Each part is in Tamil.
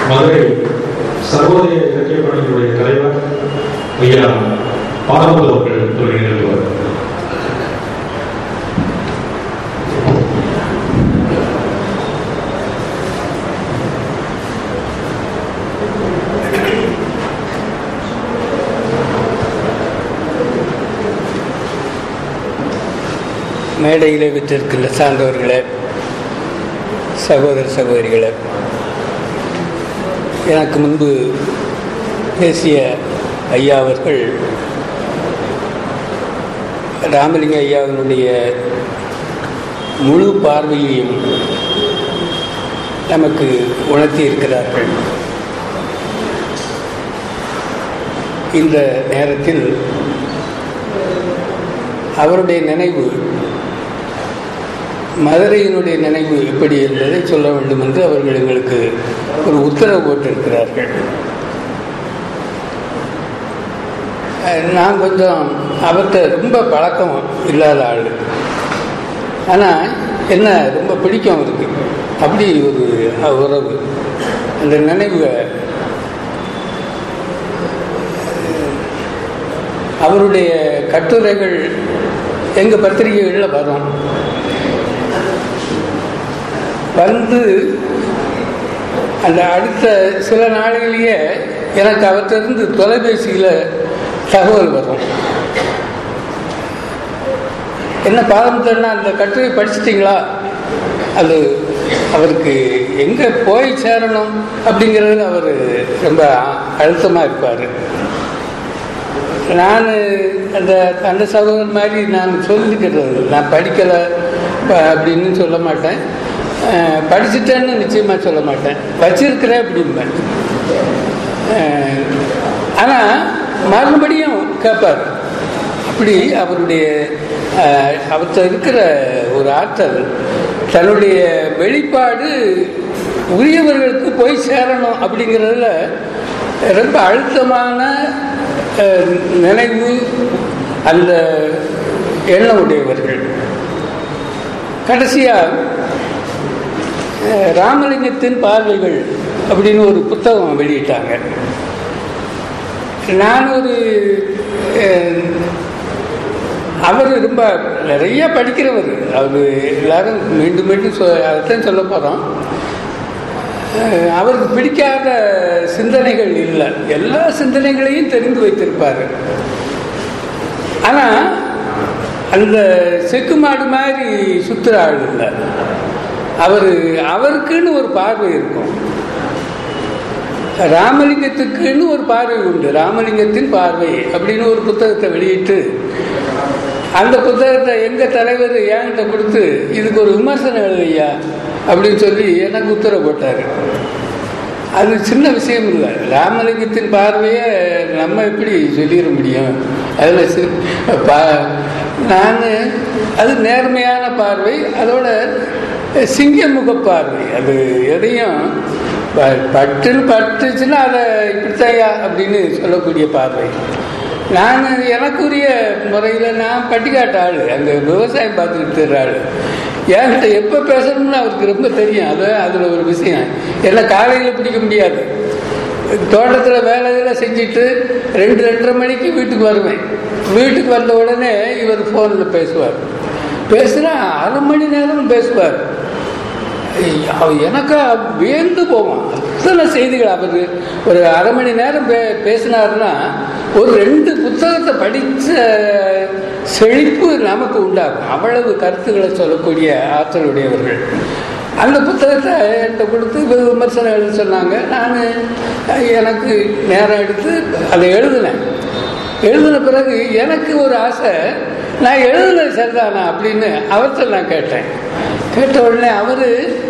மதுரை சர்வோதய இலக்கிய பணியினுடைய தலைவர் ஐயா பாரம்பரிய அவர்கள் துறை நிறுத்துவார். மேடையில் விற்றிருக்கின்ற சார்ந்தவர்களே, சகோதர சகோதரிகளே, எனக்கு முன்பு பேசிய ஐயா அவர்கள் ராமலிங்க ஐயாவினுடைய முழு பார்வையையும் நமக்கு உணர்த்தி இருக்கிறார்கள். இந்த நேரத்தில் அவருடைய நினைவு, மதுரையினுடைய நினைவு எப்படி என்பதை சொல்ல வேண்டும் என்று அவர்கள் எங்களுக்கு ஒரு உத்தரவு போட்டிருக்கிறார்கள். நான் கொஞ்சம் அவர்கிட்ட ரொம்ப பழக்கம் இல்லாத ஆள், ஆனால் என்ன ரொம்ப பிடிக்கும் அவருக்கு. அப்படி ஒரு உறவு, அந்த நினைவு அவருடைய கட்டுரைகள் எங்கள் பத்திரிகைகளில் வரும். வந்து அந்த அடுத்த சில நாளிலேயே எனக்கு அவற்றிலிருந்து தொலைபேசியில் தகவல் வரும். என்ன பாரம்பரியம்னா, அந்த கட்டுரை படிச்சிட்டிங்களா, அது அவருக்கு எங்கே போய் சேரணும் அப்படிங்கிறதுல அவர் ரொம்ப அழுத்தமாக இருப்பார். நான் அந்த சகோதரர் மாதிரி நான் சொல்லிக்கிறது, நான் படிக்கலை அப்படின்னு சொல்ல மாட்டேன், படிச்சுட்டேன்னு நிச்சயமாக சொல்ல மாட்டேன், வச்சிருக்கிறேன் அப்படின்பேன். ஆனால் மறுபடியும் கேட்பார். அப்படி அவர்கிட்ட இருக்கிற ஒரு ஆற்றல், தன்னுடைய வெளிப்பாடு உரியவர்களுக்கு போய் சேரணும் அப்படிங்கிறதுல ரொம்ப அழுத்தமான நினைவு, அந்த எண்ணம் உடையவர்கள். கடைசியாக ராமலிங்கத்தின் பார்வைகள் அப்படின்னு ஒரு புத்தகம் வெளியிட்டாங்க. நான் அவர் ரொம்ப நிறைய படிக்கிறவர். அவர் எல்லாரும் மீண்டும் மீண்டும் அதைத்தான் சொல்ல போகிறோம். அவருக்கு பிடிக்காத சிந்தனைகள் இல்லை, எல்லா சிந்தனைகளையும் தெரிந்து வைத்திருப்பார். ஆனால் அந்த செக்கு மாடு மாதிரி சுற்றுற ஆள் இல்லை. அவருக்குன்னு ஒரு பார்வை இருக்கும், ராமலிங்கத்துக்குன்னு ஒரு பார்வை உண்டு. ராமலிங்கத்தின் பார்வை அப்படின்னு ஒரு புத்தகத்தை வெளியிட்டு, அந்த புத்தகத்தை எங்கள் தலைவர் என்கிட்ட கொடுத்து இதுக்கு ஒரு விமர்சனம் எழுதையா அப்படின்னு சொல்லி எனக்கு உத்தரவு போட்டார். அது சின்ன விஷயம் இல்லை. ராமலிங்கத்தின் பார்வையை நம்ம எப்படி சொல்லிட முடியும்? அதில் நான் அது நேர்மையான பார்வை, அதோட சிங்கமுக பார்வை. அது எதையும் பட்டுச்சுன்னா அதை இப்படித்தாயா அப்படின்னு சொல்லக்கூடிய பார்வை. நான் எனக்குரிய முறையில் நான் பட்டிக்காட்ட ஆள், அங்கே விவசாயம் பார்த்துக்கிட்டு இருக்கிற ஆள். என்கிட்ட எப்போ பேசணும்னு அவருக்கு ரொம்ப தெரியும். அதில் ஒரு விஷயம், என்ன காலையில் பிடிக்க முடியாது. தோட்டத்தில் வேலையெல்லாம் செஞ்சுட்டு 2-2:30 மணிக்கு வீட்டுக்கு வருவேன். வீட்டுக்கு வந்த உடனே இவர் ஃபோனில் பேசுவார். பேசுனா 1/2 மணி நேரம் பேசுவார். எனக்கா வியந்து போவான். அத்தனை செய்திகள். அவர் ஒரு 1/2 மணி நேரம் பேசினார்னா ஒரு 2 புத்தகத்தை படித்த செழிப்பு நமக்கு உண்டாகும். அவ்வளவு கருத்துக்களை சொல்லக்கூடிய ஆற்றலுடையவர்கள். அந்த புத்தகத்தை என்கிட்ட கொடுத்து விமர்சனம் எழுத சொன்னாங்க. நான் எனக்கு நேரம் எடுத்து அதை எழுதினேன். எழுதின பிறகு எனக்கு ஒரு ஆசை, நான் எழுதுனது சரிதானா அப்படின்னு அவர்கிட்ட நான் கேட்டேன். கேட்ட உடனே அவர்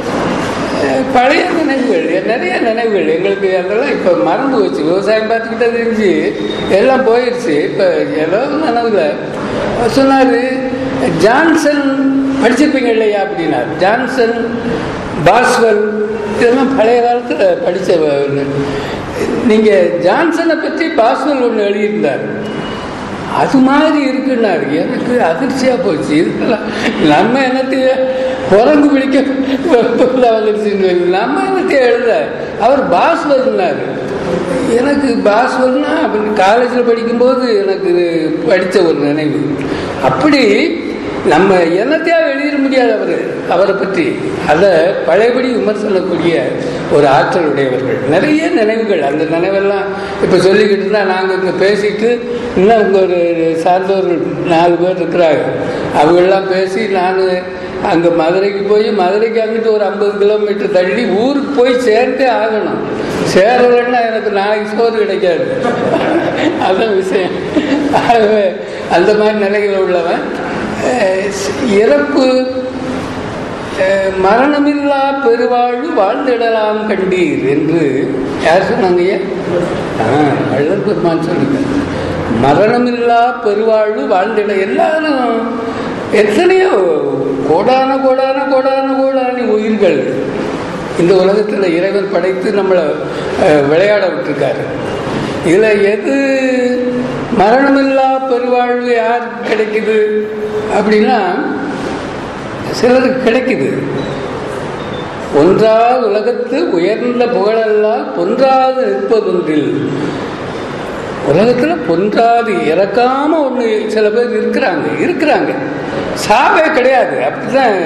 பழைய நினைவுகள், நிறைய நினைவுகள் எங்களுக்கு அதெல்லாம் இப்போ மறந்து போச்சு. விவசாயம் பார்த்துக்கிட்டே தெரிஞ்சு எல்லாம் போயிடுச்சு. இப்போ ஏதோ நினைவுல சொன்னார், ஜான்சன் படிச்சிருப்பீங்க இல்லையா அப்படின்னார். ஜான்சன், பாஸ்வெல், இதெல்லாம் பழைய காலத்தில் படித்த. நீங்கள் ஜான்சனை பற்றி பாஸ்வெல் ஒன்று எழுதியிருந்தார், அது மாதிரி இருக்குன்னாரு. எனக்கு அதிர்ச்சியா போச்சு. இதெல்லாம் நம்ம என்னத்தைய குரங்கு பிடிக்க வந்துருச்சுன்னு சொல்லி நம்ம என்னத்தைய எழுத அவர் பாஸ்வர்னார். எனக்கு பாஸ்வர்னா காலேஜில் படிக்கும்போது எனக்கு படித்த ஒரு நினைவு. அப்படி நம்ம என்னத்தையாக எழுதிட முடியாது அவரை பற்றி. அதை பழையபடி விமர்சனக்கூடிய ஒரு ஆற்றல் உடையவர்கள். நிறைய நினைவுகள், அந்த நினைவெல்லாம் இப்போ சொல்லிக்கிட்டு இருந்தால் நாங்கள் இங்கே பேசிட்டு இன்னும் உங்கள் ஒரு சார்ந்தவர்கள் 4 பேர் இருக்கிறாங்க. அவங்கெல்லாம் பேசி நான் அங்கே மதுரைக்கு போய் மதுரைக்கு அங்கிட்டு ஒரு 50 கிலோமீட்டர் தள்ளி ஊருக்கு போய் சேர்ந்தே ஆகணும். சேரலன்னா எனக்கு நாளைக்கு சோறு கிடைக்காது. அதான் விஷயம். ஆகவே அந்த மாதிரி நிலைகள் உள்ளவன். இறப்பு மரணமில்லா பெருவாழ்வு வாழ்ந்திடலாம் கண்டீர் என்று யார் சொன்னாங்க? வள்ளல் பெருமான் சொல்லுங்க. மரணமில்லா பெருவாழ்வு வாழ்ந்திட. எல்லாரும் எத்தனையோ கோடான கோடான கோடான கோடான உயிர்கள் இந்த உலகத்தில் இறைவன் படைத்து நம்மளை விளையாட விட்டுருக்காரு. இதில் எது மரணமில்லா பெருவாழ்வு யாருக்கு கிடைக்குது அப்படின்னா, சிலருக்கு கிடைக்குது. ஒன்றாவது உலகத்து உயர்ந்த புகழெல்லாம் பொன்றாது நிற்பதொன்றில். உலகத்தில் பொன்றாது இறக்காம ஒன்று சில பேர் இருக்கிறாங்க. சாவே கிடையாது. அப்படிதான்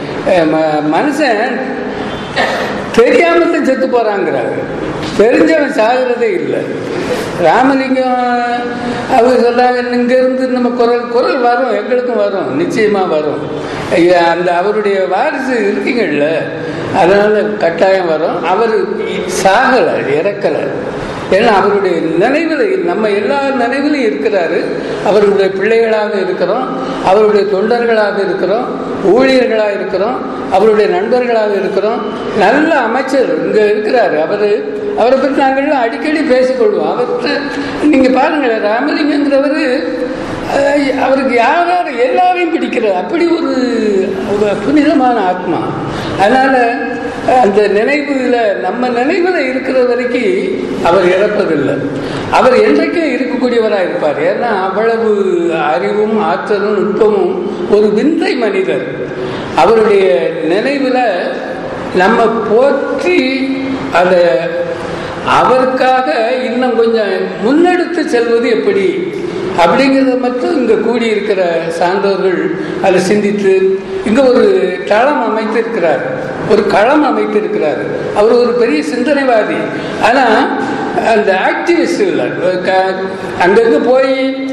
மனுஷன் தெரியாமத்தான் செத்து போறாங்கிறாங்க. தெரிஞ்சவன் சாகிறதே இல்லை. ராமலிங்கம் அவங்க சொல்றாங்க, இங்கிருந்து நம்ம குரல் வரும், எங்களுக்கும் வரும், நிச்சயமா வரும். அந்த அவருடைய வாரிசு இருக்கீங்கல்ல, அதனால கட்டாயம் வரும். அவர் சாகலை, இறக்கலை. ஏன்னா அவருடைய நினைவில், நம்ம எல்லா நினைவிலும் இருக்கிறாரு. அவருடைய பிள்ளைகளாக இருக்கிறோம், அவருடைய தொண்டர்களாக இருக்கிறோம், ஊழியர்களாக இருக்கிறோம், அவருடைய நண்பர்களாக இருக்கிறோம். நல்ல அமைச்சர் இங்கே இருக்கிறாரு. அவரை பற்றி நாங்கள்லாம் அடிக்கடி பேசிக்கொள்வோம். அவர்கிட்ட நீங்கள் பாருங்களேன், ராமலிங்கங்கிறவர் அவருக்கு யாராவது எல்லாரையும் பிடிக்கிறார். அப்படி ஒரு புனிதமான ஆத்மா. அதனால் அந்த நினைவுல, நம்ம நினைவில் இருக்கிற வரைக்கும் அவர் இறப்பதில்லை. அவர் என்றைக்கும் இருக்கக்கூடியவராக இருப்பார். ஏன்னா அவ்வளவு அறிவும் ஆற்றலும் நுட்பமும் ஒரு விந்தை மனிதர். அவருடைய நினைவில் நம்ம போற்றி அதை அவருக்காக இன்னும் கொஞ்சம் முன்னெடுத்து செல்வது எப்படி அப்படிங்கிறத மட்டும் இங்கே கூடியிருக்கிற சான்றோர்கள் அதை சிந்தித்து இங்கே ஒரு களம் அமைத்திருக்கிறார், ஒரு களம் அமைத்திருக்கிறார். அவர் ஒரு பெரிய சிந்தனைவாதி. ஆனால் அந்த ஆக்டிவிஸ்ட் இல்லை, அங்கங்கே போய்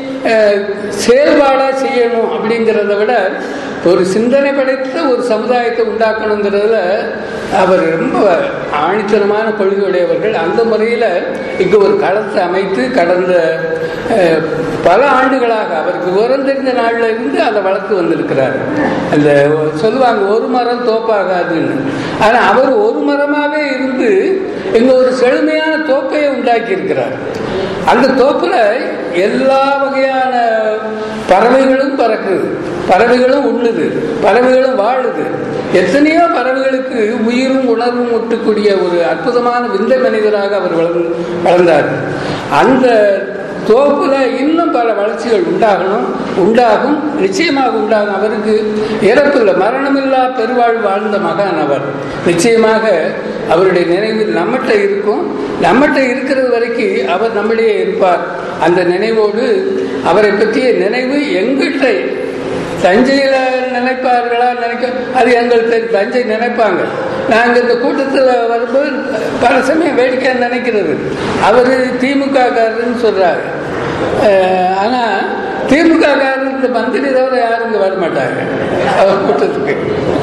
செயல்பாடாக செய்யணும் அப்படிங்கிறத விட ஒரு சிந்தனை படைத்த ஒரு சமுதாயத்தை உண்டாக்கணுங்கிறதுல அவர் ரொம்ப ஆணித்தனமான கொள்கையுடையவர்கள். அந்த முறையில் இங்கே ஒரு களத்தை அமைத்து கடந்த பல ஆண்டுகளாக அவருக்கு விவரம் தெரிந்த நாளில் இருந்து அதை வளர்த்து வந்திருக்கிறார். அந்த சொல்லுவாங்க ஒரு மரம் தோப்பாகாதுன்னு. ஆனால் அவர் ஒரு மரமாகவே இருந்து இங்கே ஒரு செழுமையான தோப்பையை உண்டாக்கி இருக்கிறார். அந்த தோப்பில் எல்லா வகையான பறவைகளும் பறக்குது, பறவைகளும் உண்ணுது, பறவைகளும் வாழுது. எத்தனையோ பறவைகளுக்கு உயிரும் உணர்வும் ஒட்டக்கூடிய ஒரு அற்புதமான விந்தை மனிதராக அவர் வளர்ந்தார். அந்த தோப்புல இன்னும் பல வளர்ச்சிகள் உண்டாகும், நிச்சயமாக உண்டாகும். அவருக்கு இறப்பில்லை, மரணமில்லா பெருவாழ்வு வாழ்ந்த மகான் அவர். நிச்சயமாக அவருடைய நினைவு நம்மகிட்ட இருக்கும். நம்மகிட்ட இருக்கிறது வரைக்கும் அவர் நம்மிடையே இருப்பார். அந்த நினைவோடு அவரை பற்றிய நினைவு எங்கிட்ட தஞ்சையில் நினைப்பார்களா அது எங்களுக்கு தஞ்சை நினைப்பாங்க. நாங்கள் இந்த கூட்டத்தில் வரும்போது பல சமயம் வேடிக்கை நினைக்கிறது. அவர் திமுக காரன்னு சொல்றாரு. ஆனால் திமுக காரர் இந்த மந்திரி தவிர யாரும் இங்கே வரமாட்டாங்க அவர் கூட்டத்துக்கு.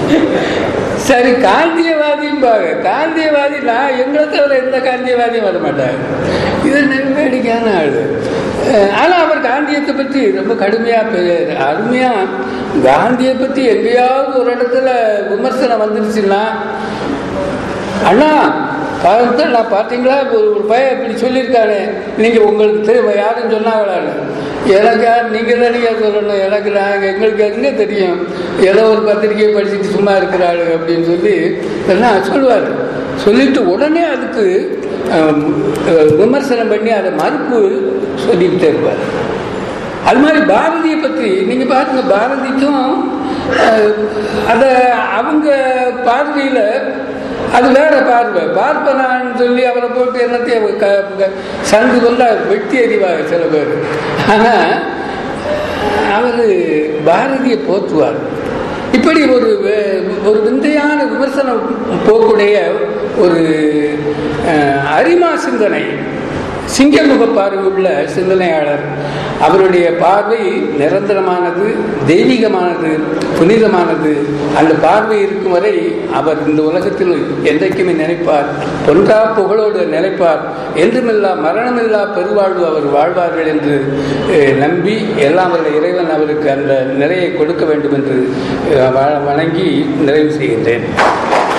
சரி, காந்தியவாதியும் பாங்க, காந்தியவாதி நான் எங்களை தவிர எந்த காந்தியவாதியும் வரமாட்டாங்க. இது வேடிக்கையான ஆளு. ஆனால் அவர் காந்தியத்தை பற்றி ரொம்ப கடுமையாக அருமையாக காந்தியை பற்றி எங்கேயாவது ஒரு இடத்துல விமர்சனம் வந்துருச்சுன்னா, அண்ணா காலத்தில் நான் பார்த்தீங்களா ஒரு பையன் இப்படி சொல்லியிருக்காரு, நீங்கள் உங்களுக்கு தெரியும் யாரும் சொன்னாங்களான்னு. எனக்கு யார் நீங்கள் தான் நீங்கள் சொல்லணும், எனக்கு எங்களுக்கு எங்கே தெரியும், ஏதோ ஒரு பத்திரிகையை படிச்சுட்டு சும்மா இருக்கிறாள் அப்படின்னு சொல்லி சொல்லுவார். சொல்லிட்டு உடனே அதுக்கு விமர்சனம் பண்ணி அதை மறுப்பு சொல்லிக்கிட்டே இருப்பார். அது மாதிரி பாரதியை பற்றி நீங்கள் பாருங்க, பாரதிக்கும் அதை அவங்க பார்வையில் அது வேற பார்வை. பார்ப்பனான்னு சொல்லி அவரை போட்டு என்னத்தையும் சங்கு கொண்டா வெட்டி அறிவாங்க சில பேர். ஆனா அவர் பாரதியை போற்றுவார். இப்படி ஒரு விந்தையான விமர்சன போக்குடைய ஒரு அரிமா சிந்தனை, சிங்கமுக பார்வை உள்ள சிந்தனையாளர். அவருடைய பார்வை நிரந்தரமானது, தெய்வீகமானது, புனிதமானது. அந்த பார்வை இருக்கும் வரை அவர் இந்த உலகத்தில் என்றைக்குமே நினைப்பார், பொன்றா புகழோடு நினைப்பார். என்றுமில்லா மரணமில்லா பெருவாழ்வு அவர் வாழ்வார்கள் என்று நம்பி எல்லாம் வல்ல இறைவன் அவருக்கு அந்த நிறையை கொடுக்க வேண்டும் என்று வணங்கி நிறைவு செய்கின்றேன்.